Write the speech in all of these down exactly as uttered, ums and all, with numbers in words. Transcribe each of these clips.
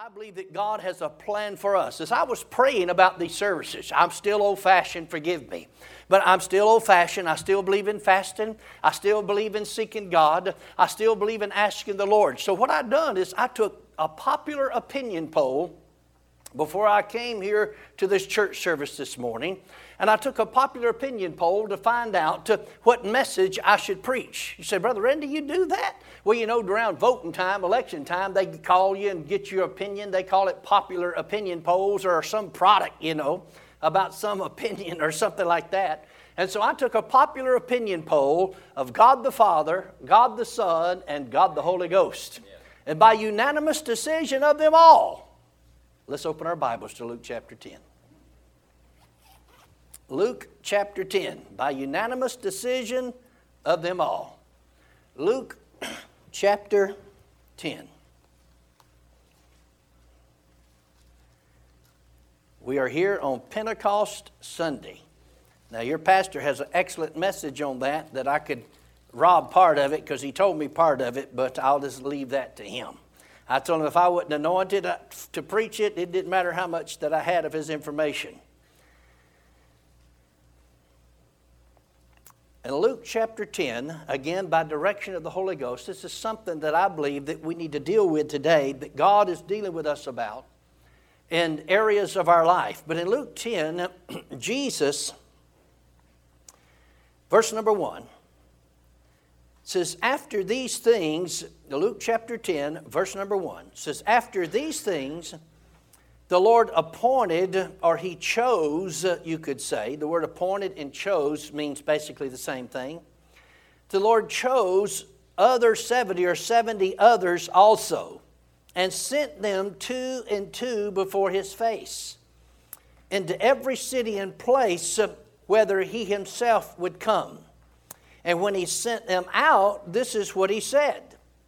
I believe that God has a plan for us. As I was praying about these services, I'm still old-fashioned, forgive me. But I'm still old-fashioned. I still believe in fasting. I still believe in seeking God. I still believe in asking the Lord. So what I've done is I took a popular opinion poll before I came here to this church service this morning, and I took a popular opinion poll to find out to what message I should preach. You say, Brother Randy, you do that? Well, you know, around voting time, election time, they call you and get your opinion. They call it popular opinion polls or some product, you know, about some opinion or something like that. And so I took a popular opinion poll of God the Father, God the Son, and God the Holy Ghost. Yeah. And by unanimous decision of them all, let's open our Bibles to Luke chapter ten. Luke chapter ten, by unanimous decision of them all. Luke chapter ten. We are here on Pentecost Sunday. Now, your pastor has an excellent message on that that I could rob part of it because he told me part of it, but I'll just leave that to him. I told him if I wasn't anointed to preach it, it didn't matter how much that I had of his information. In Luke chapter ten, again by direction of the Holy Ghost, this is something that I believe that we need to deal with today, that God is dealing with us about in areas of our life. But in Luke ten, Jesus, verse number one, says, after these things, Luke chapter ten, verse number one, says, after these things, the Lord appointed, or He chose, you could say. The word appointed and chose means basically the same thing. The Lord chose other seventy or seventy others also, and sent them two and two before His face, into every city and place whither He Himself would come. And when He sent them out, this is what He said.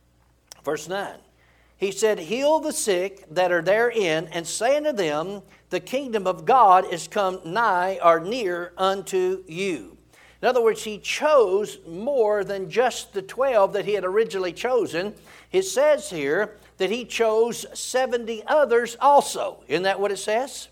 Verse nine. He said, heal the sick that are therein, and say unto them, the kingdom of God is come nigh or near unto you. In other words, He chose more than just the twelve that He had originally chosen. It says here that He chose seventy others also. Isn't that what it says?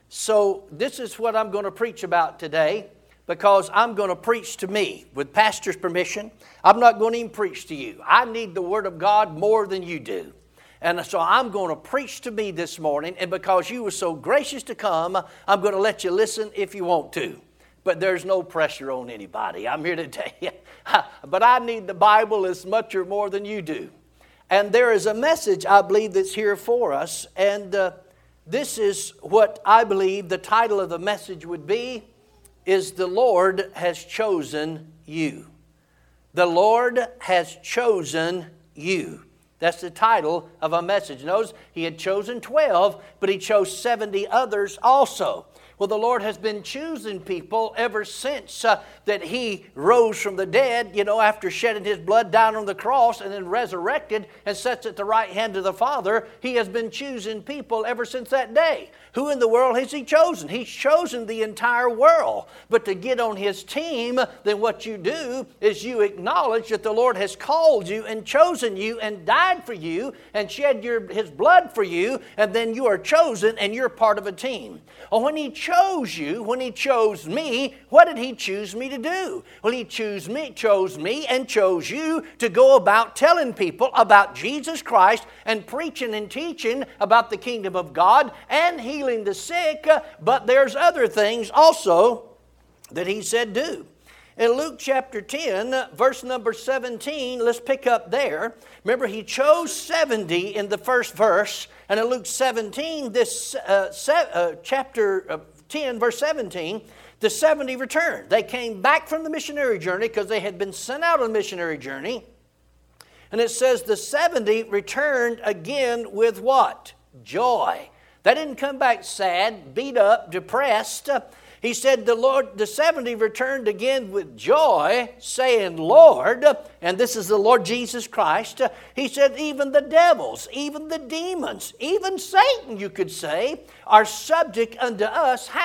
So this is what I'm going to preach about today, because I'm going to preach to me with pastor's permission. I'm not going to even preach to you. I need the Word of God more than you do. And so I'm going to preach to me this morning, and because you were so gracious to come, I'm going to let you listen if you want to. But there's no pressure on anybody. I'm here to tell you. But I need the Bible as much or more than you do. And there is a message, I believe, that's here for us. And uh, this is what I believe the title of the message would be, is the Lord has chosen you. The Lord has chosen you. That's the title of a message. Notice He had chosen twelve, but He chose seventy others also. Well, the Lord has been choosing people ever since uh, that He rose from the dead, you know, after shedding His blood down on the cross and then resurrected and sits at the right hand of the Father. He has been choosing people ever since that day. Who in the world has He chosen? He's chosen the entire world. But to get on His team, then what you do is you acknowledge that the Lord has called you and chosen you and died for you and shed your, His blood for you, and then you are chosen and you're part of a team. Well, when He chose you, when He chose me, what did He choose me to do? Well, He chose me, chose me and chose you to go about telling people about Jesus Christ and preaching and teaching about the kingdom of God and healing the sick, but there's other things also that He said do. In Luke chapter ten, verse number seventeen, let's pick up there. Remember, He chose seventy in the first verse, and in Luke seventeen, this uh, se- uh, chapter uh, ten, verse seventeen, the seventy returned. They came back from the missionary journey because they had been sent out on a missionary journey. And it says the seventy returned again with what? Joy. They didn't come back sad, beat up, depressed. He said the Lord, the seventy returned again with joy, saying, Lord, and this is the Lord Jesus Christ. He said, even the devils, even the demons, even Satan, you could say, are subject unto us. How?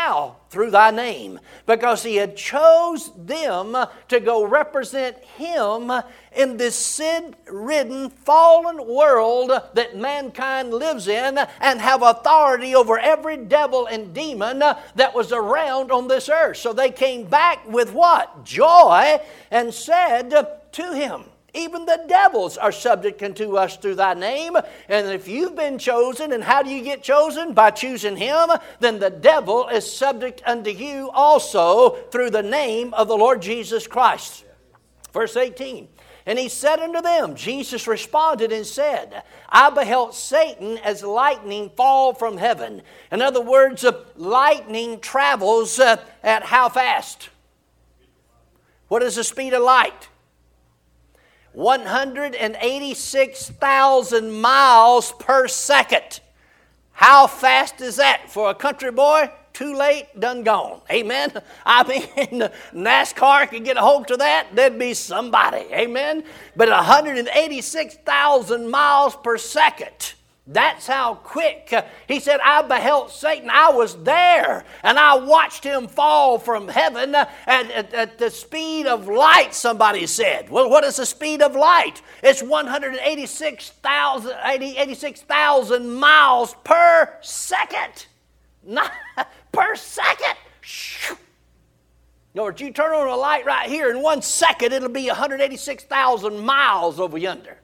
through thy name, because he had chose them to go represent him in this sin-ridden, fallen world that mankind lives in, and have authority over every devil and demon that was around on this earth. So they came back with what? Joy, and said to him, even the devils are subject unto us through thy name. And if you've been chosen, and how do you get chosen? By choosing him. Then the devil is subject unto you also through the name of the Lord Jesus Christ. Verse eighteen. And he said unto them, Jesus responded and said, I beheld Satan as lightning fall from heaven. In other words, lightning travels at how fast? What is the speed of light? one hundred eighty-six thousand miles per second. How fast is that for a country boy? Too late, done gone. Amen? I mean, NASCAR could get a hold of that, there'd be somebody. Amen? But one hundred eighty-six thousand miles per second. That's how quick. He said, I beheld Satan. I was there, and I watched him fall from heaven at, at, at the speed of light, somebody said. Well, what is the speed of light? It's one hundred eighty-six thousand miles per second. Not per second. In other words, you turn on a light right here, in one second, it'll be one hundred eighty-six thousand miles over yonder.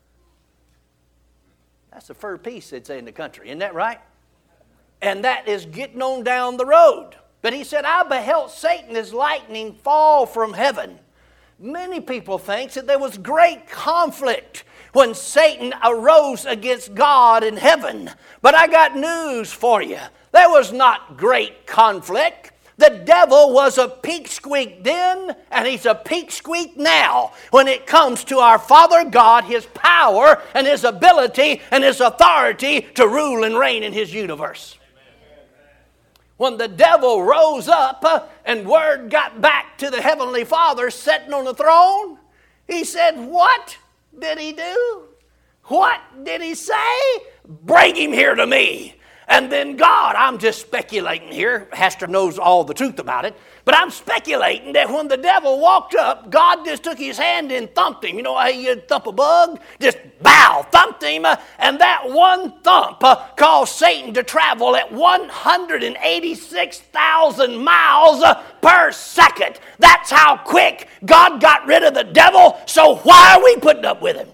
That's a fur piece, they'd say in the country. Isn't that right? And that is getting on down the road. But he said, I beheld Satan as lightning fall from heaven. Many people think that there was great conflict when Satan arose against God in heaven. But I got news for you. There was not great conflict. The devil was a peak squeak then, and he's a peak squeak now when it comes to our Father God, his power and his ability and his authority to rule and reign in his universe. When the devil rose up uh, and word got back to the Heavenly Father sitting on the throne, he said, what did he do? What did he say? Bring him here to me. And then God, I'm just speculating here, Hester knows all the truth about it, but I'm speculating that when the devil walked up, God just took his hand and thumped him. You know how you thump a bug? Just bow, thumped him, uh, and that one thump uh, caused Satan to travel at one hundred eighty-six thousand miles uh, per second. That's how quick God got rid of the devil, so why are we putting up with him?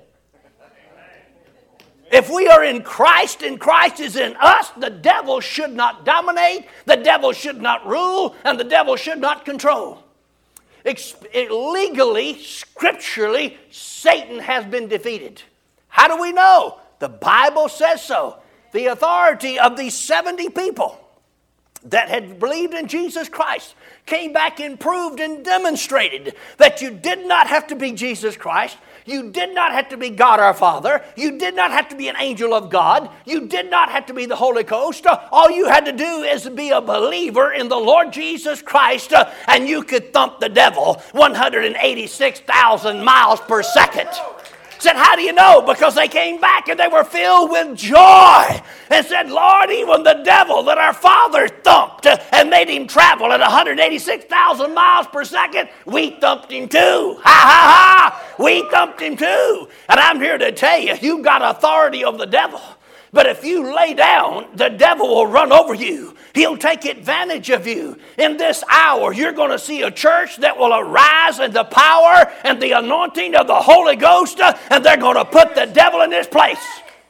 If we are in Christ and Christ is in us, the devil should not dominate, the devil should not rule, and the devil should not control. Ex- legally, scripturally, Satan has been defeated. How do we know? The Bible says so. The authority of these seventy people that had believed in Jesus Christ came back and proved and demonstrated that you did not have to be Jesus Christ. You did not have to be God our Father. You did not have to be an angel of God. You did not have to be the Holy Ghost. All you had to do is be a believer in the Lord Jesus Christ, and you could thump the devil one hundred eighty-six thousand miles per second. Said, how do you know? Because they came back and they were filled with joy and said, Lord, even the devil that our father thumped and made him travel at one hundred eighty-six thousand miles per second, we thumped him too. Ha, ha, ha. We thumped him too. And I'm here to tell you, you've got authority over the devil. But if you lay down, the devil will run over you. He'll take advantage of you. In this hour, you're going to see a church that will arise in the power and the anointing of the Holy Ghost, uh, and they're going to put the devil in his place.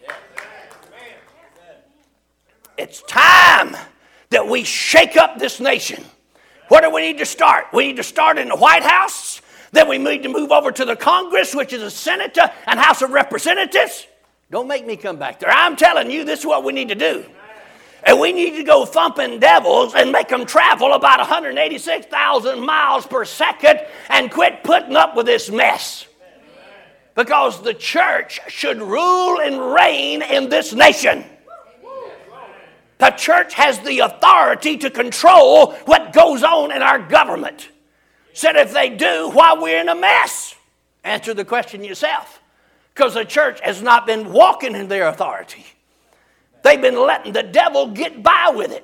It's time that we shake up this nation. Where do we need to start? We need to start in the White House. Then we need to move over to the Congress, which is the Senate and House of Representatives. Don't make me come back there. I'm telling you, this is what we need to do. And we need to go thumping devils and make them travel about one hundred eighty-six thousand miles per second and quit putting up with this mess. Because the church should rule and reign in this nation. The church has the authority to control what goes on in our government. Said if they do, why we're in a mess? Answer the question yourself. Because the church has not been walking in their authority. They've been letting the devil get by with it.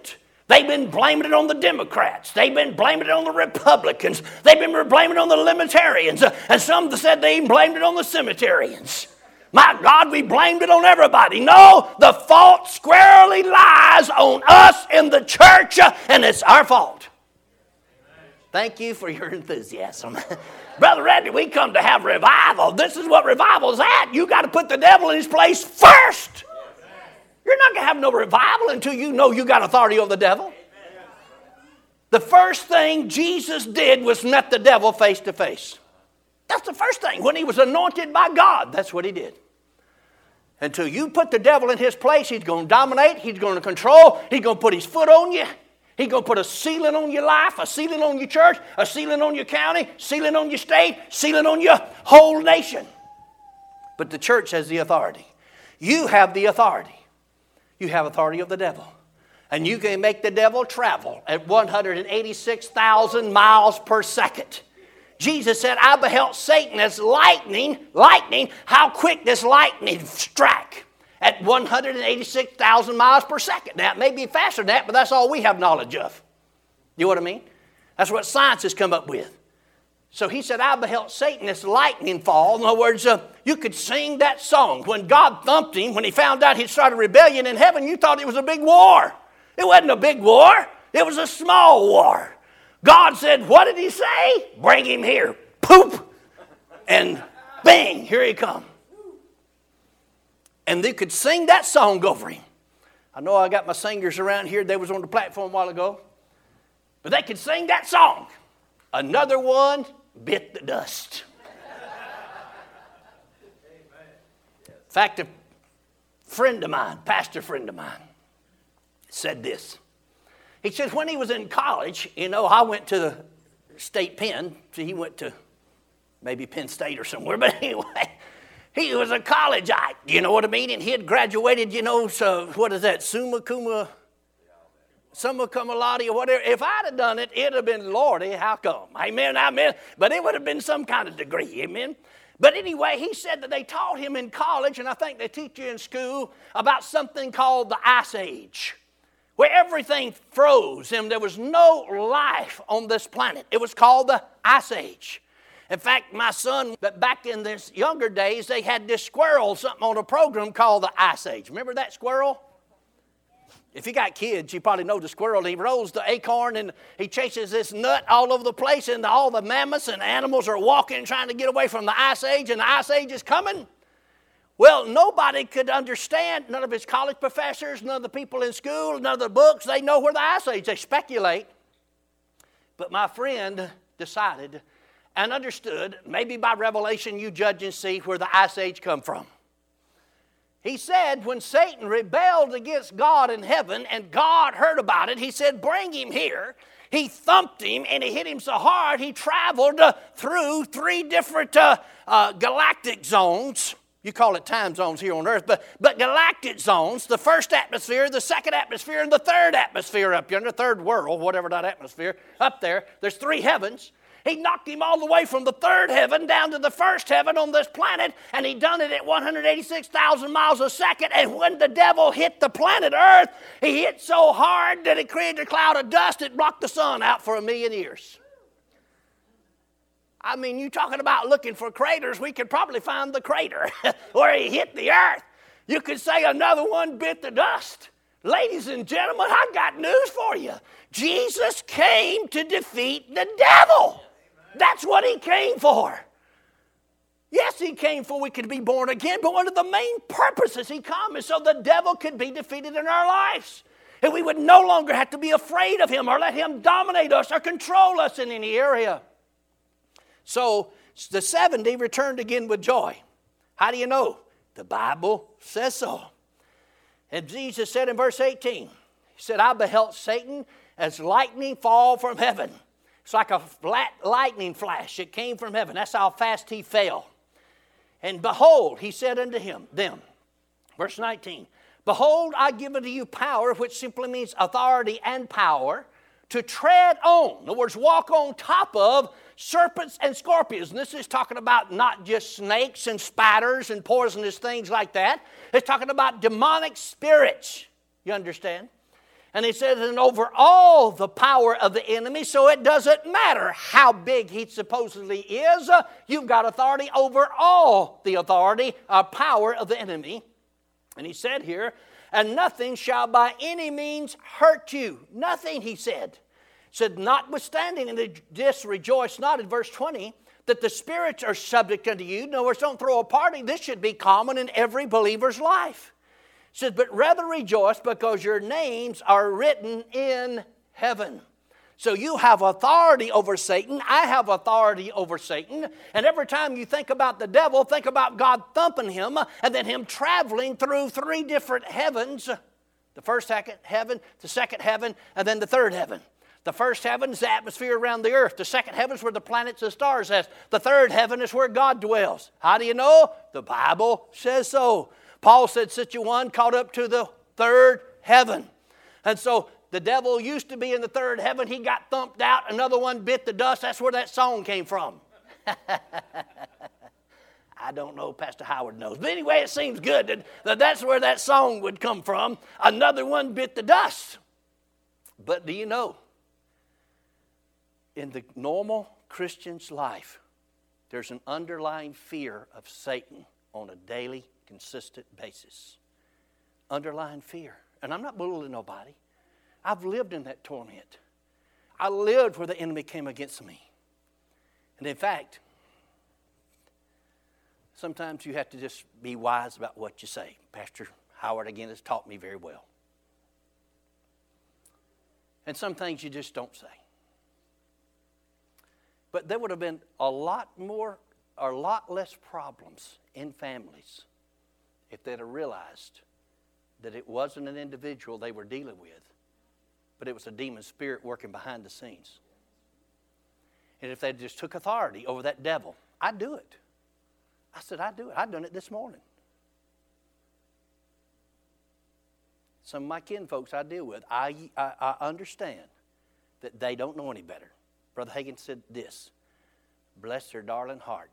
They've been blaming it on the Democrats. They've been blaming it on the Republicans. They've been blaming it on the Libertarians. And some said they even blamed it on the Cemeterians. My God, we blamed it on everybody. No, the fault squarely lies on us in the church, and it's our fault. Thank you for your enthusiasm. Brother Randy, we come to have revival. This is what revival is at. You got to put the devil in his place first. You're not going to have no revival until you know you got authority over the devil. The first thing Jesus did was met the devil face to face. That's the first thing. When he was anointed by God, that's what he did. Until you put the devil in his place, he's going to dominate, he's going to control, he's going to put his foot on you. He's going to put a ceiling on your life, a ceiling on your church, a ceiling on your county, ceiling on your state, ceiling on your whole nation. But the church has the authority. You have the authority. You have authority of the devil. And you can make the devil travel at one hundred eighty-six thousand miles per second. Jesus said, I beheld Satan as lightning, lightning, how quick does lightning strike? At one hundred eighty-six thousand miles per second. Now, it may be faster than that, but that's all we have knowledge of. You know what I mean? That's what science has come up with. So he said, I beheld Satan as lightning fall. In other words, uh, you could sing that song. When God thumped him, when he found out he'd started rebellion in heaven, you thought it was a big war. It wasn't a big war. It was a small war. God said, what did he say? Bring him here. Poop. And bang, here he come. And they could sing that song over him. I know I got my singers around here. They was on the platform a while ago. But they could sing that song. Another one bit the dust. In fact, a friend of mine, pastor friend of mine, said this. He said when he was in college, you know, I went to the state pen. So he went to maybe Penn State or somewhere. But anyway, he was a collegeite. You know what I mean? And he had graduated, you know, so what is that, summa cum summa cum laude or whatever. If I'd have done it, it'd have been, Lordy, how come? Amen, amen. But it would have been some kind of degree, amen. But anyway, he said that they taught him in college, and I think they teach you in school, about something called the Ice Age, where everything froze and there was no life on this planet. It was called the Ice Age. In fact, my son, but back in this younger days, they had this squirrel, something on a program called the Ice Age. Remember that squirrel? If you got kids, you probably know the squirrel. He rolls the acorn and he chases this nut all over the place, and all the mammoths and animals are walking trying to get away from the Ice Age, and the Ice Age is coming. Well, nobody could understand, none of his college professors, none of the people in school, none of the books, they know where the Ice Age, they speculate. But my friend decided and understood, maybe by revelation you judge and see where the Ice Age come from. He said when Satan rebelled against God in heaven and God heard about it, he said, bring him here. He thumped him and he hit him so hard he traveled uh, through three different uh, uh, galactic zones. You call it time zones here on earth, but, but galactic zones, the first atmosphere, the second atmosphere, and the third atmosphere up yonder, third world, whatever that atmosphere, up there. There's three heavens. He knocked him all the way from the third heaven down to the first heaven on this planet, and he done it at one hundred eighty-six thousand miles a second, and when the devil hit the planet Earth, he hit so hard that it created a cloud of dust that blocked the sun out for a million years. I mean, you talking about looking for craters, we could probably find the crater where he hit the earth. You could say another one bit the dust. Ladies and gentlemen, I got news for you. Jesus came to defeat the devil. That's what he came for. Yes, he came for we could be born again, but one of the main purposes he came is so the devil could be defeated in our lives. And we would no longer have to be afraid of him or let him dominate us or control us in any area. So the seventy returned again with joy. How do you know? The Bible says so. And Jesus said in verse eighteen, he said, I beheld Satan as lightning fall from heaven. It's like a flat lightning flash. It came from heaven. That's how fast he fell. And behold, he said unto him, them, verse nineteen, behold, I give unto you power, which simply means authority and power, to tread on. In other words, walk on top of serpents and scorpions. And this is talking about not just snakes and spiders and poisonous things like that. It's talking about demonic spirits. You understand? And he says, and over all the power of the enemy, so it doesn't matter how big he supposedly is, uh, you've got authority over all the authority, uh, power of the enemy. And he said here, and nothing shall by any means hurt you. Nothing, he said. Said, notwithstanding, and this rejoice not, in verse twenty, that the spirits are subject unto you. In other words, don't throw a party. This should be common in every believer's life. Says, but rather rejoice because your names are written in heaven. So you have authority over Satan. I have authority over Satan. And every time you think about the devil, think about God thumping him and then him traveling through three different heavens. The first heaven, the second heaven, and then the third heaven. The first heaven is the atmosphere around the earth. The second heaven is where the planets and stars are. The third heaven is where God dwells. How do you know? The Bible says so. Paul said, such a one caught up to the third heaven. And so the devil used to be in the third heaven. He got thumped out. Another one bit the dust. That's where that song came from. I don't know. Pastor Howard knows. But anyway, it seems good that that's where that song would come from. Another one bit the dust. But do you know, in the normal Christian's life, there's an underlying fear of Satan on a daily, consistent basis. Underlying fear. And I'm not belittling nobody. I've lived in that torment. I lived where the enemy came against me. And in fact, sometimes you have to just be wise about what you say. Pastor Howard, again, has taught me very well. And some things you just don't say. But there would have been a lot more, or a lot less problems in families if they'd have realized that it wasn't an individual they were dealing with, but it was a demon spirit working behind the scenes. And if they just took authority over that devil, I'd do it. I said, I'd do it. I'd done it this morning. Some of my kin folks I deal with, I, I, I understand that they don't know any better. Brother Hagin said this, bless their darling heart.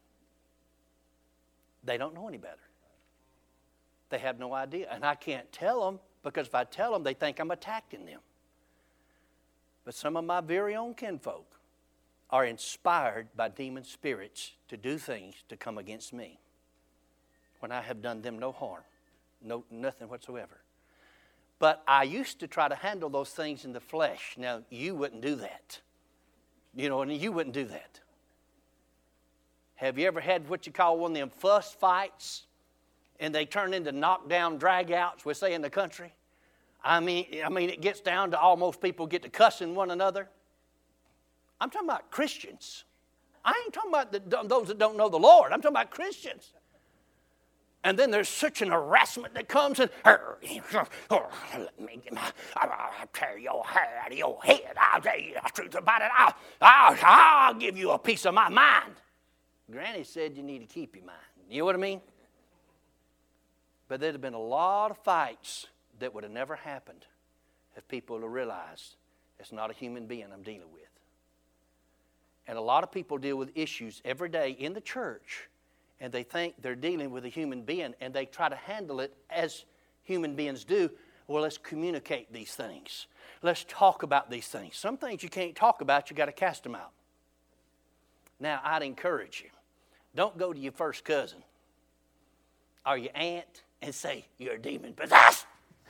They don't know any better. They have no idea. And I can't tell them, because if I tell them, they think I'm attacking them. But some of my very own kinfolk are inspired by demon spirits to do things to come against me when I have done them no harm, no nothing whatsoever. But I used to try to handle those things in the flesh. Now, you wouldn't do that. You know, and you wouldn't do that. Have you ever had what you call one of them fuss fights? And they turn into knockdown drag-outs, we say in the country. I mean, I mean, it gets down to almost people get to cussing one another. I'm talking about Christians. I ain't talking about the, those that don't know the Lord. I'm talking about Christians. And then there's such an harassment that comes and, let me I'll tear your hair out of your head. I'll tell you the truth about it. I'll, I'll, I'll give you a piece of my mind. Granny said you need to keep your mind. You know what I mean? But there'd have been a lot of fights that would have never happened if people would have realized it's not a human being I'm dealing with. And a lot of people deal with issues every day in the church, and they think they're dealing with a human being, and they try to handle it as human beings do. Well, let's communicate these things. Let's talk about these things. Some things you can't talk about, you got to cast them out. Now, I'd encourage you, don't go to your first cousin or your aunt and say, you're a demon possessed.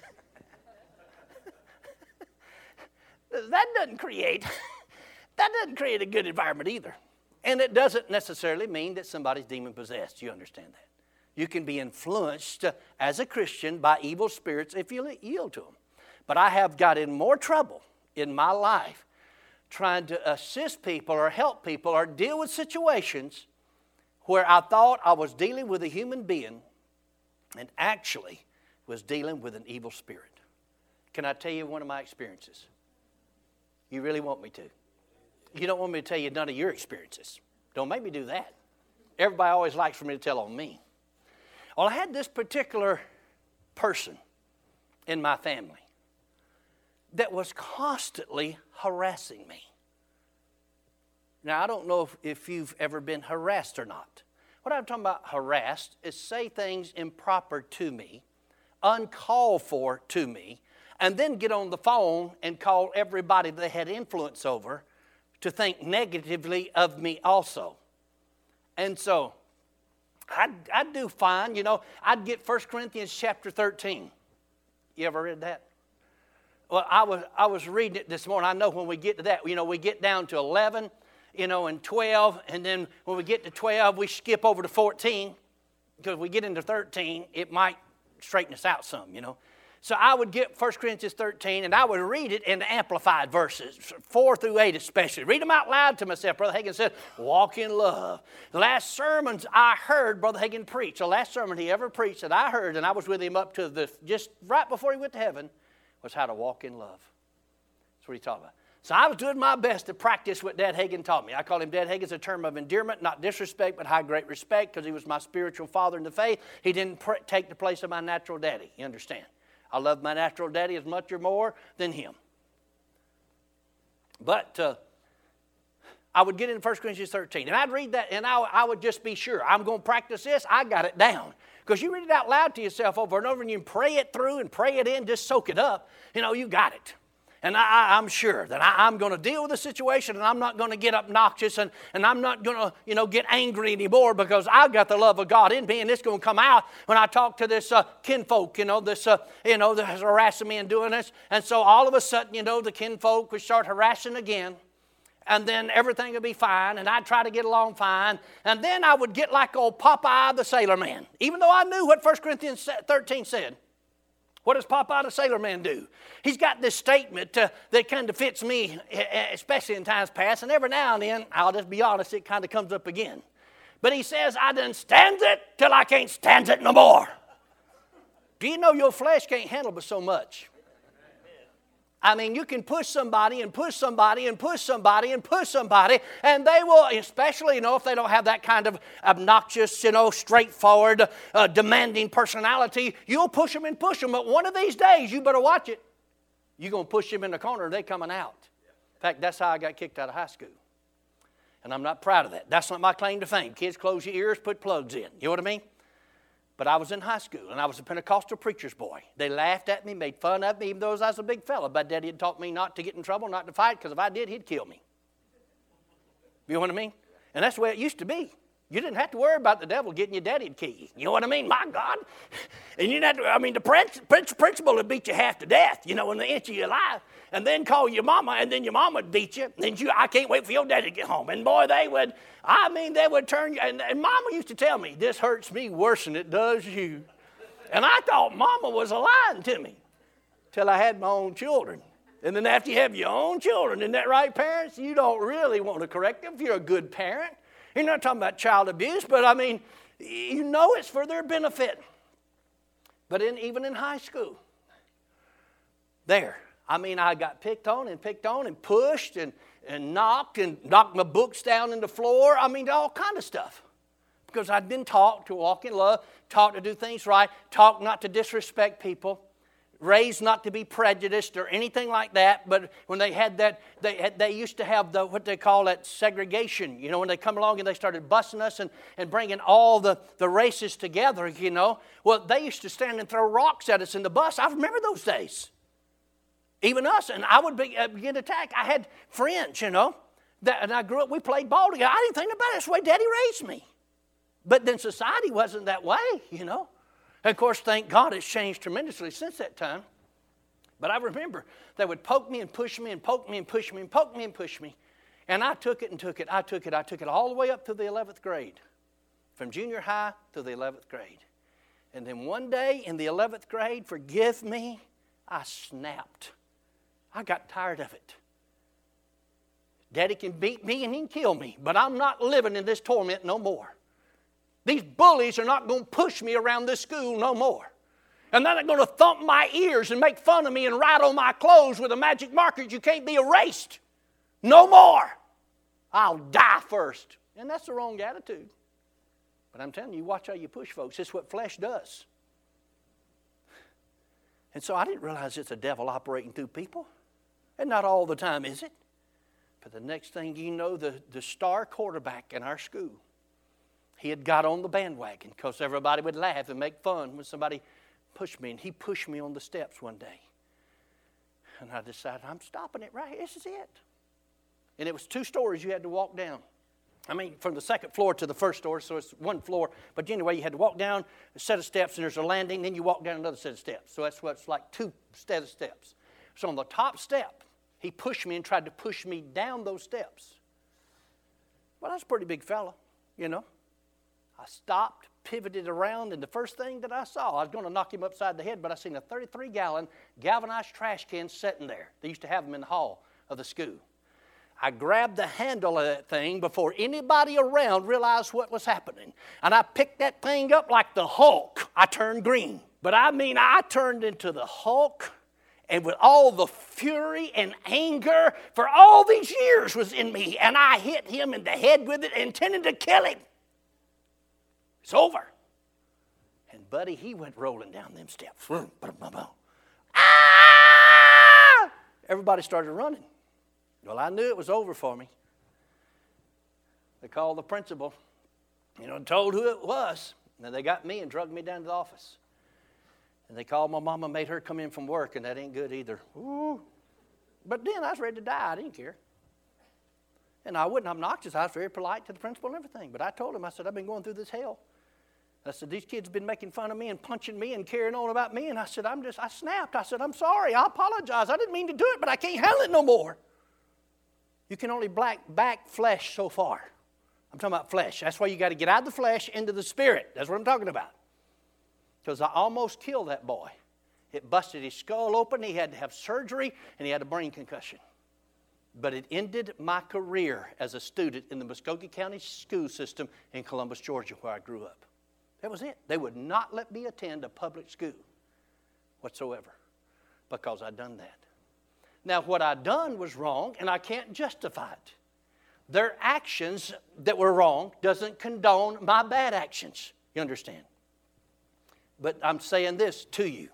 That doesn't create, that doesn't create a good environment either. And it doesn't necessarily mean that somebody's demon possessed. You understand that? You can be influenced as a Christian by evil spirits if you yield to them. But I have got in more trouble in my life trying to assist people or help people or deal with situations where I thought I was dealing with a human being and actually was dealing with an evil spirit. Can I tell you one of my experiences? You really want me to? You don't want me to tell you none of your experiences. Don't make me do that. Everybody always likes for me to tell on me. Well, I had this particular person in my family that was constantly harassing me. Now, I don't know if, if you've ever been harassed or not. What I'm talking about harassed is say things improper to me, uncalled for to me, and then get on the phone and call everybody they had influence over to think negatively of me also. And so I'd, I'd do fine. You know, I'd get First Corinthians chapter thirteen. You ever read that? Well, I was, I was reading it this morning. I know when we get to that, you know, we get down to eleven, you know, and twelve. And then when we get to twelve, we skip over to fourteen. Because if we get into thirteen, it might straighten us out some, you know. So I would get First Corinthians thirteen, and I would read it in the Amplified verses, four through eight especially. Read them out loud to myself. Brother Hagin said, walk in love. The last sermons I heard Brother Hagin preach, the last sermon he ever preached that I heard, and I was with him up to the, just right before he went to heaven, was how to walk in love. That's what he taught about. So I was doing my best to practice what Dad Hagin taught me. I call him Dad Hagin as a term of endearment, not disrespect, but high great respect, because he was my spiritual father in the faith. He didn't pr- take the place of my natural daddy. You understand? I love my natural daddy as much or more than him. But uh, I would get in First Corinthians thirteen, and I'd read that, and I, I would just be sure. I'm going to practice this. I got it down. Because you read it out loud to yourself over and over, and you can pray it through and pray it in, just soak it up. You know, you got it. And I, I'm sure that I, I'm going to deal with the situation, and I'm not going to get obnoxious, and, and I'm not going to, you know, get angry anymore, because I've got the love of God in me, and it's going to come out when I talk to this uh, kinfolk, you know, this, uh, you know, that's harassing me and doing this. And so all of a sudden, you know, the kinfolk would start harassing again, and then everything would be fine, and I'd try to get along fine, and then I would get like old Popeye the Sailor Man, even though I knew what First Corinthians thirteen said. What does Popeye the Sailor Man do? He's got this statement uh, that kind of fits me, especially in times past, and every now and then, I'll just be honest, it kind of comes up again. But he says, I done stands it till I can't stand it no more. Do you know your flesh can't handle but so much? I mean, you can push somebody and push somebody and push somebody and push somebody, and they will, especially, you know, if they don't have that kind of obnoxious, you know, straightforward, uh, demanding personality, you'll push them and push them. But one of these days, you better watch it. You're going to push them in the corner, and they're coming out. In fact, that's how I got kicked out of high school. And I'm not proud of that. That's not my claim to fame. Kids, close your ears, put plugs in. You know what I mean? But I was in high school, and I was a Pentecostal preacher's boy. They laughed at me, made fun of me, even though I was a big fella. But Daddy had taught me not to get in trouble, not to fight, because if I did, he'd kill me. You know what I mean? And that's the way it used to be. You didn't have to worry about the devil getting your daddy to kill you. You know what I mean? My God. And you didn't have to, I mean, the principal would beat you half to death, you know, in the inch of your life. And then call your mama, and then your mama would beat you. And then you, I can't wait for your daddy to get home. And boy, they would, I mean, they would turn you. And, and mama used to tell me, this hurts me worse than it does you. And I thought mama was lying to me till I had my own children. And then after you have your own children, isn't that right, parents? You don't really want to correct them if you're a good parent. You're not talking about child abuse, but I mean, you know it's for their benefit. But in, even in high school, there, I mean, I got picked on and picked on and pushed and, and knocked and knocked my books down in the floor. I mean, all kind of stuff. Because I'd been taught to walk in love, taught to do things right, taught not to disrespect people, raised not to be prejudiced or anything like that. But when they had that, they had, they used to have the what they call that segregation. You know, when they come along and they started busing us and, and bringing all the, the races together, you know. Well, they used to stand and throw rocks at us in the bus. I remember those days. Even us, and I would be, uh, get attacked. I had friends, you know, that, and I grew up, we played ball together. I didn't think about it. That's the way Daddy raised me. But then society wasn't that way, you know. And of course, thank God it's changed tremendously since that time. But I remember they would poke me and push me and poke me and push me and poke me and push me. And I took it and took it, I took it, I took it all the way up to the eleventh grade. From junior high to the eleventh grade. And then one day in the eleventh grade, forgive me, I snapped. I got tired of it. Daddy can beat me and he can kill me, but I'm not living in this torment no more. These bullies are not going to push me around this school no more. And they're not going to thump my ears and make fun of me and write on my clothes with a magic marker. You can't be erased. No more. I'll die first. And that's the wrong attitude. But I'm telling you, watch how you push folks. It's what flesh does. And so I didn't realize it's a devil operating through people. And not all the time, is it? But the next thing you know, the, the star quarterback in our school, he had got on the bandwagon because everybody would laugh and make fun when somebody pushed me. And he pushed me on the steps one day. And I decided, I'm stopping it right here. This is it. And it was two stories you had to walk down. I mean, from the second floor to the first story, so it's one floor. But anyway, you had to walk down a set of steps, and there's a landing, then you walk down another set of steps. So that's what's like two set of steps. So on the top step, he pushed me and tried to push me down those steps. Well, that's a pretty big fella, you know. I stopped, pivoted around, and the first thing that I saw, I was going to knock him upside the head, but I seen a thirty-three gallon galvanized trash can sitting there. They used to have them in the hall of the school. I grabbed the handle of that thing before anybody around realized what was happening. And I picked that thing up like the Hulk. I turned green. But I mean, I turned into the Hulk, and with all the fury and anger for all these years was in me, and I hit him in the head with it, intending to kill him. It's over. And buddy, he went rolling down them steps. Ah! Everybody started running. Well, I knew it was over for me. They called the principal, you know, and told who it was. And then they got me and drugged me down to the office. And they called my mama, made her come in from work, and that ain't good either. Ooh. But then I was ready to die. I didn't care. And I wasn't obnoxious. I was very polite to the principal and everything. But I told him, I said, I've been going through this hell. I said, these kids have been making fun of me and punching me and carrying on about me. And I said, I'm just, I snapped. I said, I'm sorry. I apologize. I didn't mean to do it, but I can't handle it no more. You can only black back flesh so far. I'm talking about flesh. That's why you got to get out of the flesh into the spirit. That's what I'm talking about. Because I almost killed that boy. It busted his skull open. He had to have surgery, and he had a brain concussion. But it ended my career as a student in the Muskogee County school system in Columbus, Georgia, where I grew up. That was it. They would not let me attend a public school whatsoever because I'd done that. Now, what I'd done was wrong, and I can't justify it. Their actions that were wrong doesn't condone my bad actions. You understand? But I'm saying this to you.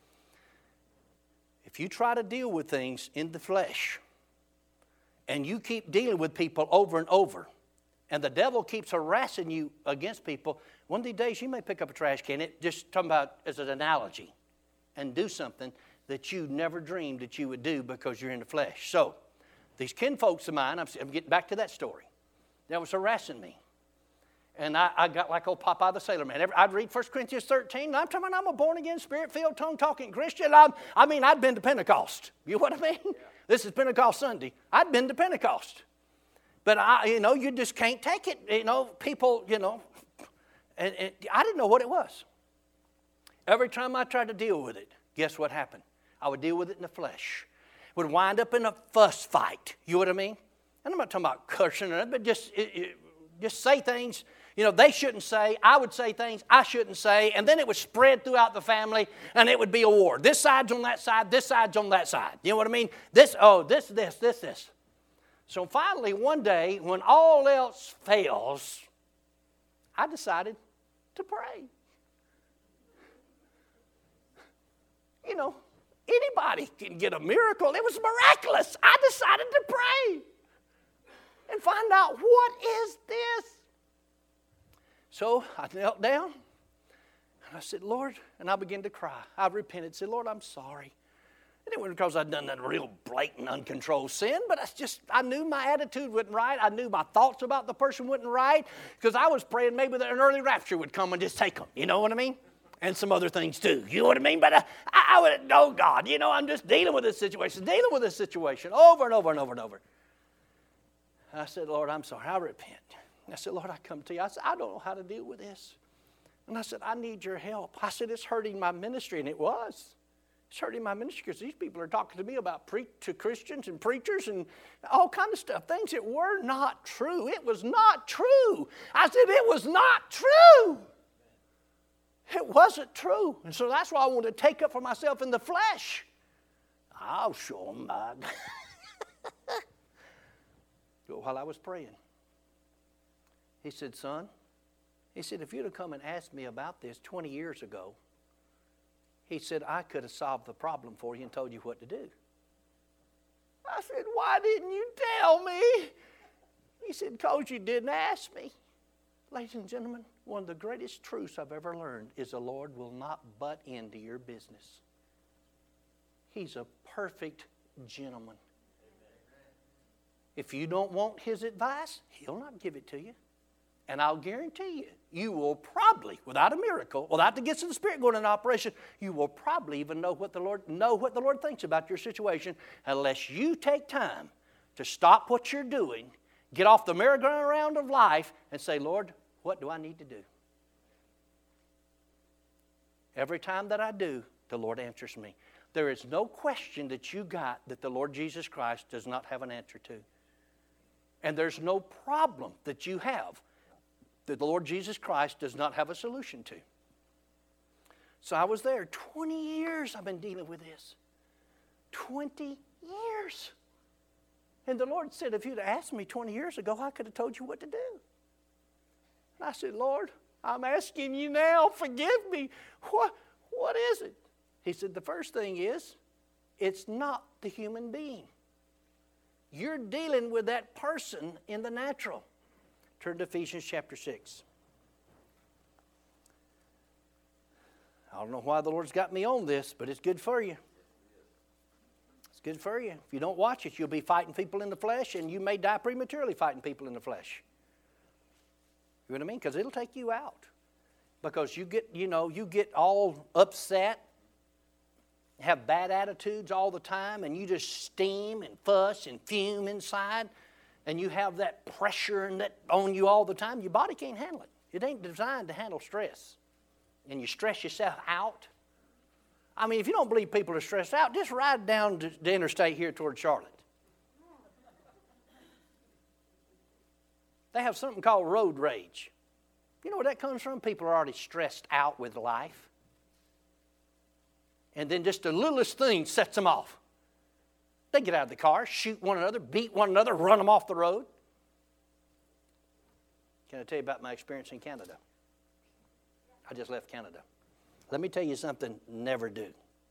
If you try to deal with things in the flesh, and you keep dealing with people over and over, and the devil keeps harassing you against people, one of these days you may pick up a trash can, it just talking about as an analogy, and do something that you never dreamed that you would do because you're in the flesh. So, these kinfolks of mine, I'm, I'm getting back to that story, that was harassing me. And I, I got like old Popeye the Sailor Man. Every, I'd read First Corinthians thirteen, and I'm talking about I'm a born-again, spirit-filled, tongue-talking Christian. I'm, I mean, I'd been to Pentecost. You know what I mean? Yeah. This is Pentecost Sunday. I'd been to Pentecost. But, I, you know, you just can't take it. You know, people, you know, and, and I didn't know what it was. Every time I tried to deal with it, guess what happened? I would deal with it in the flesh. Would wind up in a fuss fight. You know what I mean? And I'm not talking about cursing, but just, it, it, just say things, you know, they shouldn't say. I would say things I shouldn't say. And then it would spread throughout the family, and it would be a war. This side's on that side. This side's on that side. You know what I mean? This, oh, this, this, this, this. So finally, one day, when all else fails, I decided to pray. You know, anybody can get a miracle. It was miraculous. I decided to pray and find out, what is this? So I knelt down, and I said, Lord, and I began to cry. I repented, said, Lord, I'm sorry. And it wasn't because I'd done that real blatant, uncontrolled sin, but I just, I knew my attitude wasn't right. I knew my thoughts about the person wasn't right, because I was praying maybe that an early rapture would come and just take them. You know what I mean? And some other things too. You know what I mean? But uh, I, I would, oh God, you know, I'm just dealing with this situation, dealing with this situation over and over and over and over. And I said, Lord, I'm sorry. I repent. And I said, Lord, I come to you. I said, I don't know how to deal with this. And I said, I need your help. I said, it's hurting my ministry. And it was. It's hurting my ministry because these people are talking to me about pre- to Christians and preachers and all kind of stuff, things that were not true. It was not true. I said, it was not true. It wasn't true. And so that's why I wanted to take up for myself in the flesh. I'll show them my... While I was praying, he said, son, he said, if you'd have come and asked me about this twenty years ago, he said, I could have solved the problem for you and told you what to do. I said, why didn't you tell me? He said, because you didn't ask me. Ladies and gentlemen, one of the greatest truths I've ever learned is the Lord will not butt into your business. He's a perfect gentleman. If you don't want his advice, he'll not give it to you. And I'll guarantee you, you will probably, without a miracle, without the gifts of the Spirit going into operation, you will probably even know what the Lord know what the Lord thinks about your situation, unless you take time to stop what you're doing, get off the merry-go-round of life, and say, Lord, what do I need to do? Every time that I do, the Lord answers me. There is no question that you got that the Lord Jesus Christ does not have an answer to. And there's no problem that you have that the Lord Jesus Christ does not have a solution to. So I was there. twenty years I've been dealing with this. twenty years. And the Lord said, if you'd asked me twenty years ago, I could have told you what to do. And I said, Lord, I'm asking you now, forgive me. What, what is it? He said, the first thing is, it's not the human being. You're dealing with that person in the natural. Turn to Ephesians chapter six. I don't know why the Lord's got me on this, but it's good for you. It's good for you. If you don't watch it, you'll be fighting people in the flesh, and you may die prematurely fighting people in the flesh. You know what I mean? Because it'll take you out. Because you get, you know, you get all upset, have bad attitudes all the time, and you just steam and fuss and fume inside, and you have that pressure and that on you all the time, your body can't handle it. It ain't designed to handle stress. And you stress yourself out. I mean, if you don't believe people are stressed out, just ride down to the interstate here toward Charlotte. They have something called road rage. You know where that comes from? People are already stressed out with life. And then just the littlest thing sets them off. They get out of the car, shoot one another, beat one another, run them off the road. Can I tell you about my experience in Canada? I just left Canada. Let me tell you something, never do.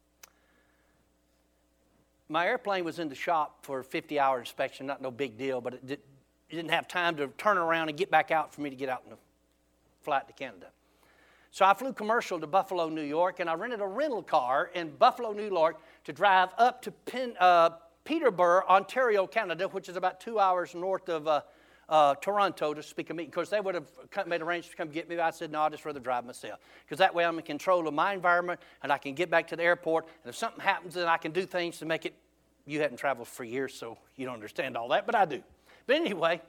My airplane was in the shop for a fifty-hour inspection, not no big deal, but it, did, it didn't have time to turn around and get back out for me to get out in the flight to Canada. So I flew commercial to Buffalo, New York, and I rented a rental car in Buffalo, New York to drive up to Pen, uh, Peterborough, Ontario, Canada, which is about two hours north of uh, uh, Toronto to speak a meeting. Because they would have made arrangements to come get me. But I said, no, I'd just rather drive myself. Because that way I'm in control of my environment, and I can get back to the airport. And if something happens, then I can do things to make it. You hadn't traveled for years, so you don't understand all that, but I do. But anyway,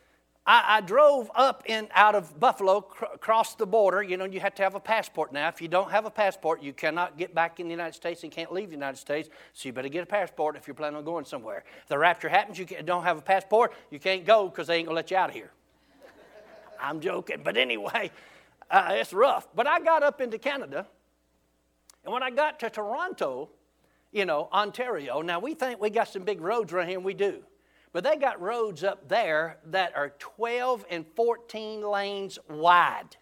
I, I drove up and out of Buffalo, cr- across the border. You know, you have to have a passport now. If you don't have a passport, you cannot get back in the United States and can't leave the United States. So you better get a passport if you're planning on going somewhere. If the rapture happens, you don't have a passport, you can't go because they ain't going to let you out of here. I'm joking. But anyway, uh, it's rough. But I got up into Canada, and when I got to Toronto, you know, Ontario, now we think we got some big roads around here, and we do. But they got roads up there that are twelve and fourteen lanes wide,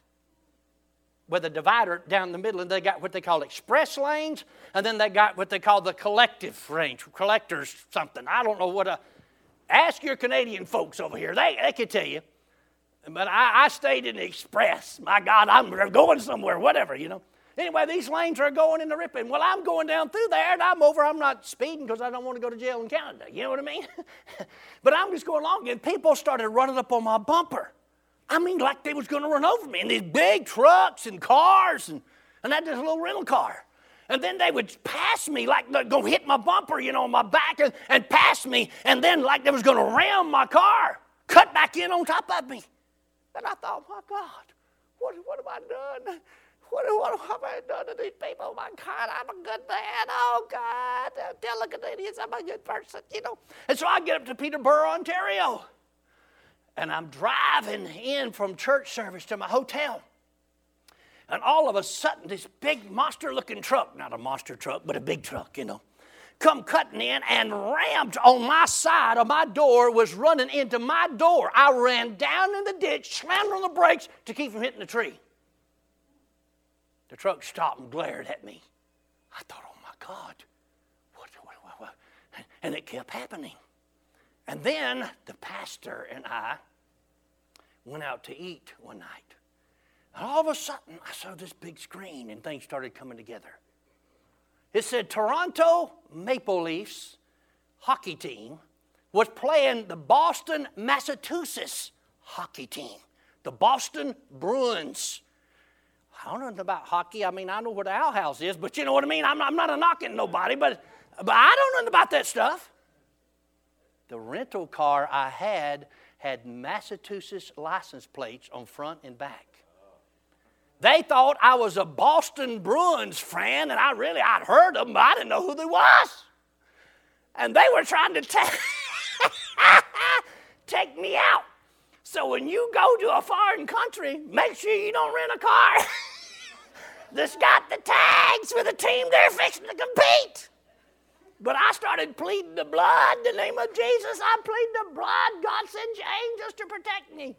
with a divider down the middle, and they got what they call express lanes, and then they got what they call the collective range, collectors something. I don't know what a... Ask your Canadian folks over here. They, they can tell you. But I, I stayed in the express. My God, I'm going somewhere, whatever, you know. Anyway, these lanes are going in the ripping. Well, I'm going down through there, and I'm over. I'm not speeding because I don't want to go to jail in Canada. You know what I mean? But I'm just going along, and people started running up on my bumper. I mean, like they was going to run over me. And these big trucks and cars, and, and that just a little rental car. And then they would pass me like they're going to hit my bumper, you know, on my back, and, and pass me, and then like they was going to ram my car, cut back in on top of me. And I thought, my God, what, what have I done? What, what have I done to these people? My God, I'm a good man. Oh, God, tell the Canadians I'm a good person, you know. And so I get up to Peterborough, Ontario, and I'm driving in from church service to my hotel. And all of a sudden, this big monster-looking truck, not a monster truck, but a big truck, you know, come cutting in and rammed on my side of my door, was running into my door. I ran down in the ditch, slammed on the brakes to keep from hitting the tree. The truck stopped and glared at me. I thought, oh, my God, what, what, what, what? And it kept happening. And then the pastor and I went out to eat one night. And all of a sudden, I saw this big screen, and things started coming together. It said, Toronto Maple Leafs hockey team was playing the Boston, Massachusetts hockey team. The Boston Bruins. I don't know nothing about hockey. I mean, I know where the Owl House is, but you know what I mean? I'm, I'm not a knocking nobody, but, but I don't know nothing about that stuff. The rental car I had had Massachusetts license plates on front and back. They thought I was a Boston Bruins fan, and I really, I'd heard them, but I didn't know who they was. And they were trying to ta- take me out. So when you go to a foreign country, make sure you don't rent a car that's got the tags for the team they're fixing to compete. But I started pleading the blood, the name of Jesus. I plead the blood. God sends angels to protect me.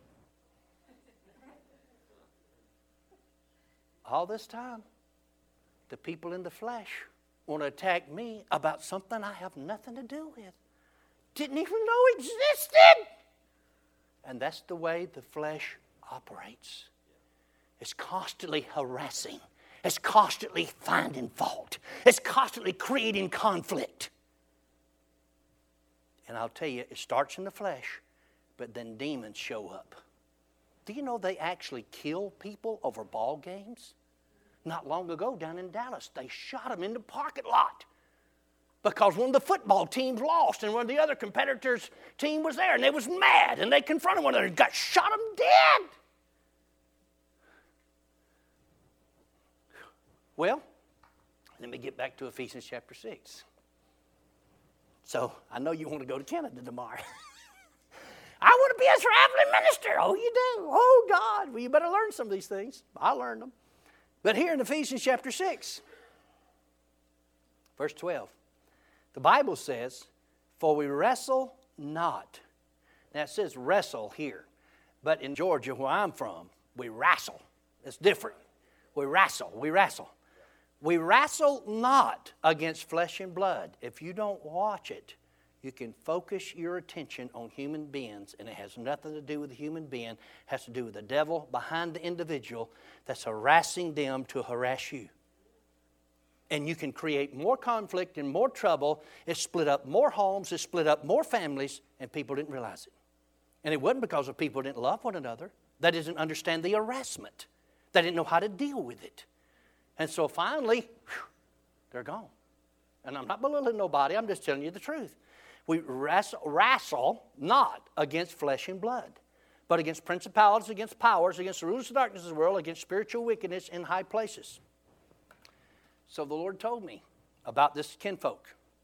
All this time, the people in the flesh want to attack me about something I have nothing to do with. Didn't even know existed. And that's the way the flesh operates. It's constantly harassing. It's constantly finding fault. It's constantly creating conflict. And I'll tell you, it starts in the flesh, but then demons show up. Do you know they actually kill people over ball games? Not long ago down in Dallas, they shot them in the parking lot because one of the football teams lost and one of the other competitors' team was there, and they was mad, and they confronted one another and got shot them dead. Well, let me get back to Ephesians chapter six. So I know you want to go to Canada tomorrow. I want to be a traveling minister. Oh, you do? Oh, God. Well, you better learn some of these things. I learned them. But here in Ephesians chapter six, verse twelve, the Bible says, for we wrestle not. Now it says wrestle here. But in Georgia, where I'm from, we wrestle. It's different. We wrestle. We wrestle. We wrestle not against flesh and blood. If you don't watch it, you can focus your attention on human beings, and it has nothing to do with the human being. It has to do with the devil behind the individual that's harassing them to harass you. And you can create more conflict and more trouble. It split up more homes. It split up more families, and people didn't realize it. And it wasn't because of people didn't love one another. They didn't understand the harassment. They didn't know how to deal with it. And so finally, whew, they're gone. And I'm not belittling nobody. I'm just telling you the truth. We wrestle, wrestle not against flesh and blood, but against principalities, against powers, against the rulers of darkness of the world, against spiritual wickedness in high places. So the Lord told me about this kinfolk.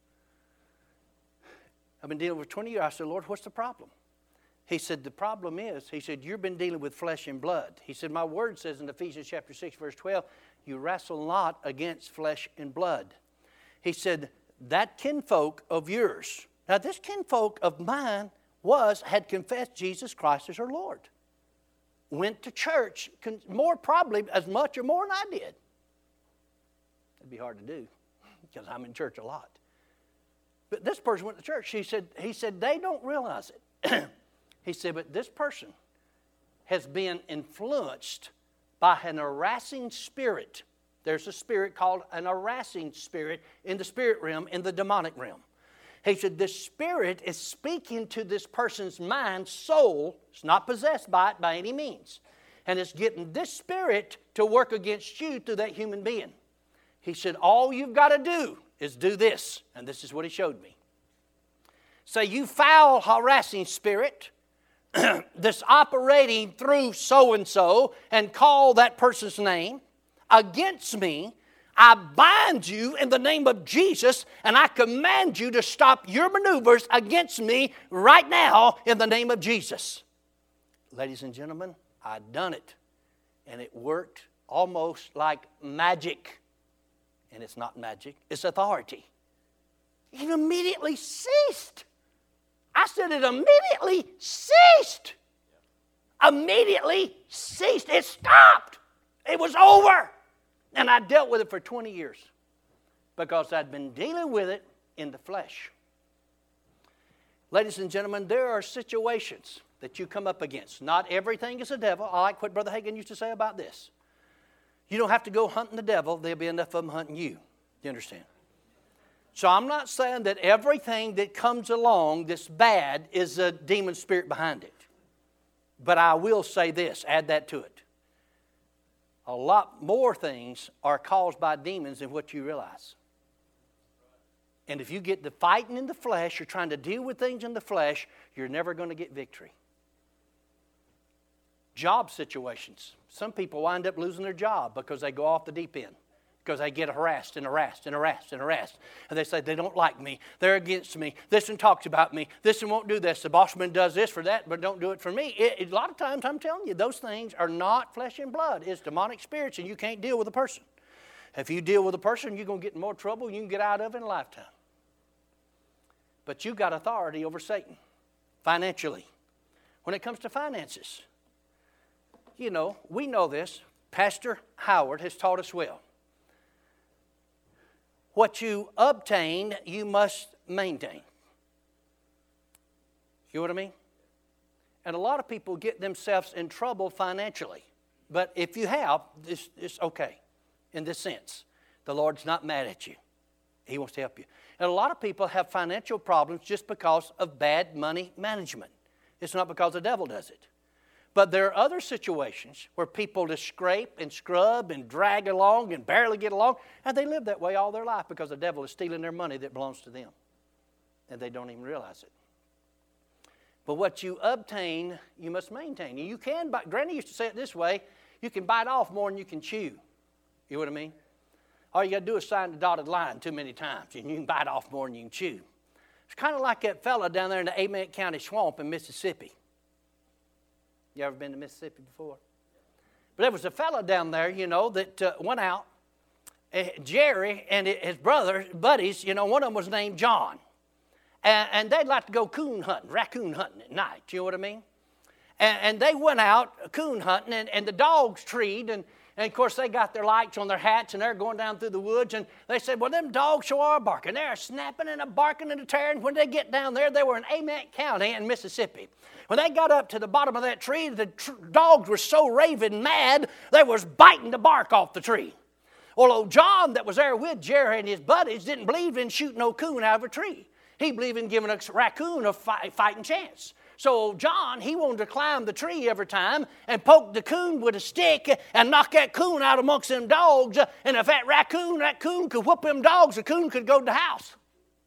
I've been dealing with twenty years. I said, Lord, what's the problem? He said, the problem is, he said, you've been dealing with flesh and blood. He said, my word says in Ephesians chapter six, verse twelve, you wrestle not against flesh and blood. He said, that kinfolk of yours, now this kinfolk of mine was, had confessed Jesus Christ as her Lord. Went to church, more probably as much or more than I did. It'd be hard to do because I'm in church a lot. But this person went to church. He said, he said they don't realize it. He said, but this person has been influenced by an harassing spirit. There's a spirit called an harassing spirit in the spirit realm, in the demonic realm. He said, this spirit is speaking to this person's mind, soul. It's not possessed by it by any means. And it's getting this spirit to work against you through that human being. He said, all you've got to do is do this. And this is what he showed me. Say, you foul, harassing spirit that's operating through so-and-so, and call that person's name against me, I bind you in the name of Jesus, and I command you to stop your maneuvers against me right now in the name of Jesus. Ladies and gentlemen, I'd done it, and it worked almost like magic. And it's not magic, it's authority. It immediately ceased. I said it immediately ceased. Immediately ceased. It stopped. It was over. And I dealt with it for twenty years because I'd been dealing with it in the flesh. Ladies and gentlemen, there are situations that you come up against. Not everything is a devil. I like what Brother Hagin used to say about this. You don't have to go hunting the devil. There'll be enough of them hunting you. You understand? So I'm not saying that everything that comes along that's bad is a demon spirit behind it. But I will say this, add that to it. A lot more things are caused by demons than what you realize. And if you get to fighting in the flesh, you're trying to deal with things in the flesh, you're never going to get victory. Job situations. Some people wind up losing their job because they go off the deep end. Because they get harassed and harassed and harassed and harassed. And they say, they don't like me. They're against me. This one talks about me. This one won't do this. The bossman does this for that, but don't do it for me. It, it, a lot of times, I'm telling you, those things are not flesh and blood. It's demonic spirits, and you can't deal with a person. If you deal with a person, you're going to get in more trouble you can get out of in a lifetime. But you've got authority over Satan, financially. When it comes to finances, you know, we know this. Pastor Howard has taught us well. What you obtain, you must maintain. You know what I mean? And a lot of people get themselves in trouble financially. But if you have, it's, it's okay in this sense. The Lord's not mad at you. He wants to help you. And a lot of people have financial problems just because of bad money management. It's not because the devil does it. But there are other situations where people just scrape and scrub and drag along and barely get along, and they live that way all their life because the devil is stealing their money that belongs to them. And they don't even realize it. But what you obtain, you must maintain. You can, buy, Granny used to say it this way, you can bite off more than you can chew. You know what I mean? All you got to do is sign the dotted line too many times, and you can bite off more than you can chew. It's kind of like that fella down there in the Amite County swamp in Mississippi. You ever been to Mississippi before? But there was a fellow down there, you know, that uh, went out. Uh, Jerry and his brother, buddies, you know, one of them was named John. And, and they'd like to go coon hunting, raccoon hunting at night. You know what I mean? And, and they went out coon hunting, and, and the dogs treed. And, and, of course, they got their lights on their hats, and they're going down through the woods. And they said, well, them dogs sure are barking. They're snapping and a barking and a tearing. When they get down there, they were in Amite County in Mississippi. When they got up to the bottom of that tree, the tr- dogs were so raving mad, they was biting the bark off the tree. Well, old John that was there with Jerry and his buddies didn't believe in shooting no coon out of a tree. He believed in giving a raccoon a fight, fighting chance. So old John, he wanted to climb the tree every time and poke the coon with a stick and knock that coon out amongst them dogs. And if that raccoon, that coon could whoop them dogs, the coon could go to the house.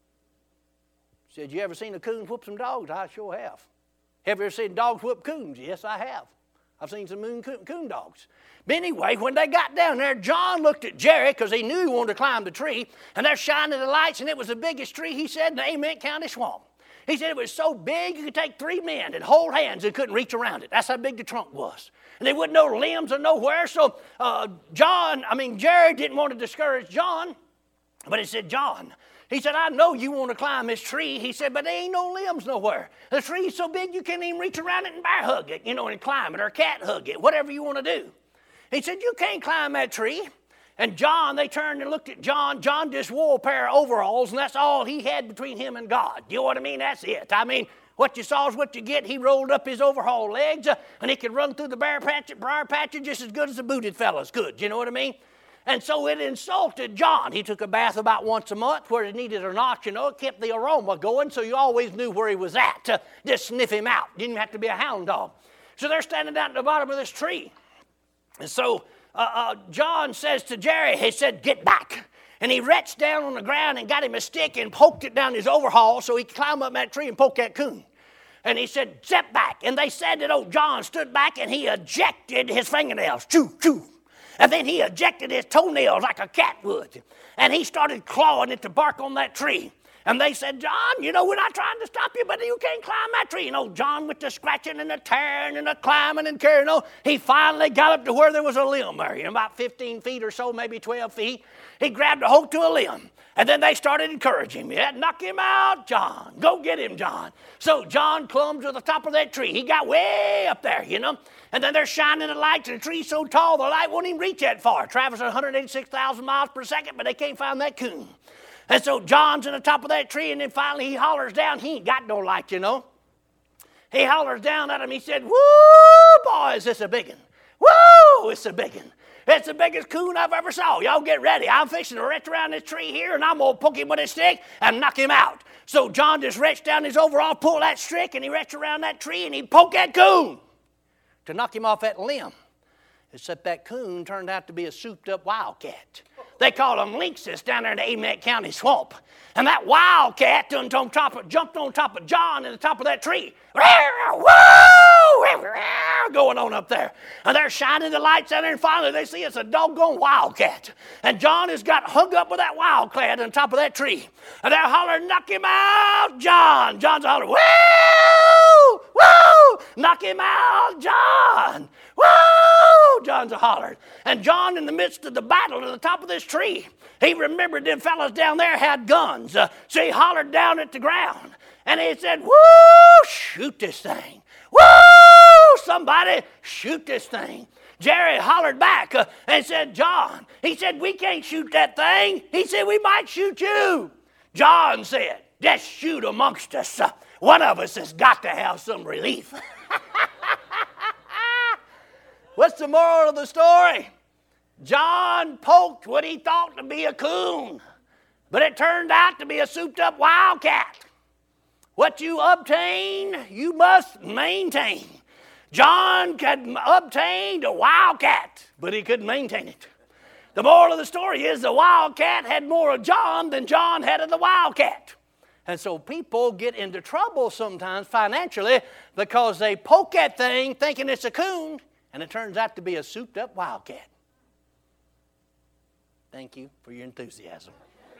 Said, you ever seen a coon whoop some dogs? I sure have. Have you ever seen dogs whoop coons? Yes, I have. I've seen some moon coon, coon dogs. But anyway, when they got down there, John looked at Jerry because he knew he wanted to climb the tree. And they're shining the lights, and it was the biggest tree, he said, in the Amite County swamp. He said it was so big you could take three men and hold hands and couldn't reach around it. That's how big the trunk was. And there wasn't no limbs or nowhere. So uh, John, I mean, Jerry didn't want to discourage John. But he said, John, he said, I know you want to climb this tree. He said, but there ain't no limbs nowhere. The tree's so big you can't even reach around it and bear hug it, you know, and climb it or cat hug it, whatever you want to do. He said, you can't climb that tree. And John, they turned and looked at John. John just wore a pair of overalls, and that's all he had between him and God. You know what I mean? That's it. I mean, what you saw is what you get. He rolled up his overall legs, uh, and he could run through the briar patch, briar patch just as good as the booted fellas could. You know what I mean? And so it insulted John. He took a bath about once a month, whether he needed or not, you know. It kept the aroma going, so you always knew where he was at to just sniff him out. Didn't have to be a hound dog. So they're standing down at the bottom of this tree. And so uh, uh, John says to Jerry, he said, get back. And he reached down on the ground and got him a stick and poked it down his overhaul so he could climb up that tree and poke that coon. And he said, step back. And they said that old John stood back and he ejected his fingernails. Choo, choo. And then he ejected his toenails like a cat would. And he started clawing at the bark on that tree. And they said, John, you know, we're not trying to stop you, but you can't climb that tree. And old John with the scratching and the tearing and the climbing and carrying on, he finally got up to where there was a limb there, you know, about fifteen feet or so, maybe twelve feet. He grabbed a hold to a limb. And then they started encouraging him. Yeah, knock him out, John. Go get him, John. So John climbed to the top of that tree. He got way up there, you know. And then they're shining the lights, and the tree's so tall, the light won't even reach that far. Traveling one hundred eighty-six thousand miles per second, but they can't find that coon. And so John's in the top of that tree, and then finally he hollers down. He ain't got no light, you know. He hollers down at him. He said, woo, boy, is this a big one. Woo, it's a big one. It's the biggest coon I've ever saw. Y'all get ready. I'm fixing to reach around this tree here, and I'm going to poke him with a stick and knock him out. So John just reached down his overall, pulled that stick, and he reached around that tree, and he poked that coon to knock him off that limb. Except that coon turned out to be a souped-up wildcat. They call them lynxes down there in the Amite County swamp. And that wildcat on top of, jumped on top of John in the top of that tree. Going on up there. And they're shining the lights down there, and finally they see it's a doggone wildcat. And John has got hung up with that wildcat on top of that tree. And they're hollering, knock him out, John. John's hollering, woo, woo, knock him out, John. Woo! John's a hollering. And John, in the midst of the battle at the top of this tree, he remembered them fellas down there had guns. Uh, so he hollered down at the ground. And he said, woo, shoot this thing. Woo, somebody shoot this thing. Jerry hollered back uh, and said, John, he said, we can't shoot that thing. He said, we might shoot you. John said, just shoot amongst us. Uh, one of us has got to have some relief. What's the moral of the story? John poked what he thought to be a coon, but it turned out to be a souped-up wildcat. What you obtain, you must maintain. John had obtained a wildcat, but he couldn't maintain it. The moral of the story is the wildcat had more of John than John had of the wildcat. And so people get into trouble sometimes financially because they poke that thing thinking it's a coon, and it turns out to be a souped-up wildcat. Thank you for your enthusiasm.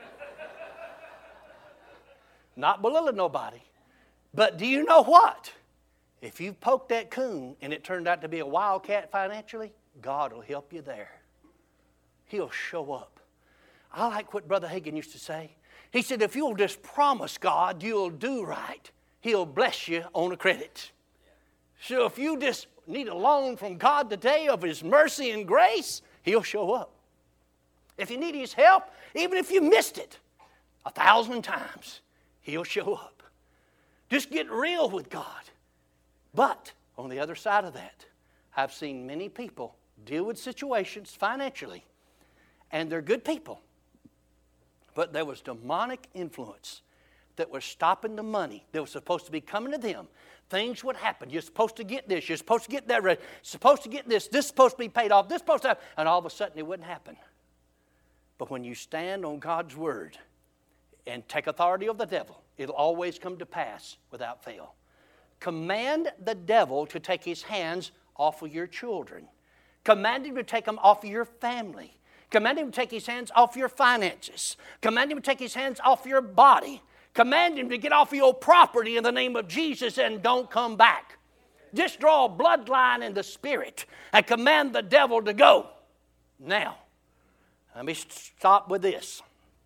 Not belittling nobody. But do you know what? If you poked that coon and it turned out to be a wildcat financially, God will help you there. He'll show up. I like what Brother Hagin used to say. He said, if you'll just promise God you'll do right, He'll bless you on a credit. So if you just need a loan from God today of His mercy and grace, He'll show up. If you need His help, even if you missed it a thousand times, He'll show up. Just get real with God. But on the other side of that, I've seen many people deal with situations financially, and they're good people, but there was demonic influence that was stopping the money that was supposed to be coming to them. Things would happen. You're supposed to get this. You're supposed to get that. You're supposed to get this. This is supposed to be paid off. This is supposed to happen. And all of a sudden it wouldn't happen. But when you stand on God's word and take authority of the devil, it'll always come to pass without fail. Command the devil to take his hands off of your children. Command him to take them off of your family. Command him to take his hands off your finances. Command him to take his hands off your body. Command him to get off of your property in the name of Jesus and don't come back. Just draw a bloodline in the spirit and command the devil to go. Now, let me stop with this.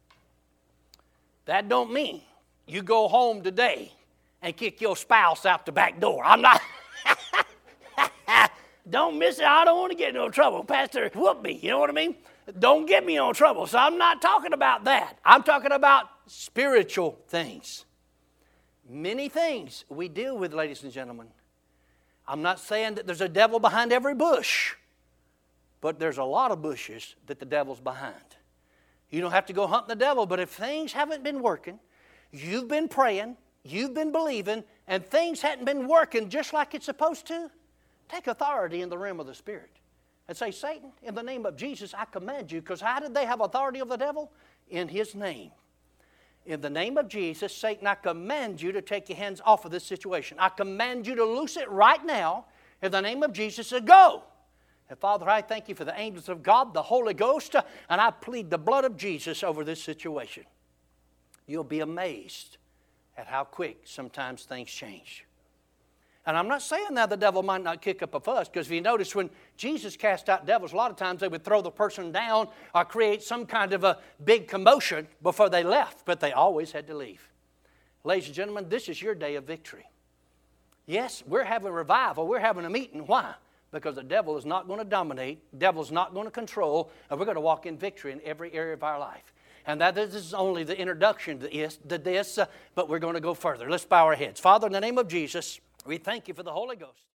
That don't mean you go home today and kick your spouse out the back door. I'm not. Don't miss it. I don't want to get in no trouble. Pastor, whoop me. You know what I mean? Don't get me in no trouble. So I'm not talking about that. I'm talking about spiritual things. Many things we deal with, ladies and gentlemen. I'm not saying that there's a devil behind every bush, but there's a lot of bushes that the devil's behind. You don't have to go hunting the devil, but if things haven't been working, you've been praying, you've been believing, and things hadn't been working just like it's supposed to, take authority in the realm of the Spirit and say, Satan, in the name of Jesus, I command you, because how did they have authority of the devil? In His name. In the name of Jesus, Satan, I command you to take your hands off of this situation. I command you to loose it right now in the name of Jesus and go. And Father, I thank you for the angels of God, the Holy Ghost, and I plead the blood of Jesus over this situation. You'll be amazed at how quick sometimes things change. And I'm not saying now the devil might not kick up a fuss, because if you notice when Jesus cast out devils, a lot of times they would throw the person down or create some kind of a big commotion before they left, but they always had to leave. Ladies and gentlemen, this is your day of victory. Yes, we're having revival. We're having a meeting. Why? Because the devil is not going to dominate. The devil is not going to control, and we're going to walk in victory in every area of our life. And that this is only the introduction to this, to this uh, but we're going to go further. Let's bow our heads. Father, in the name of Jesus, we thank you for the Holy Ghost.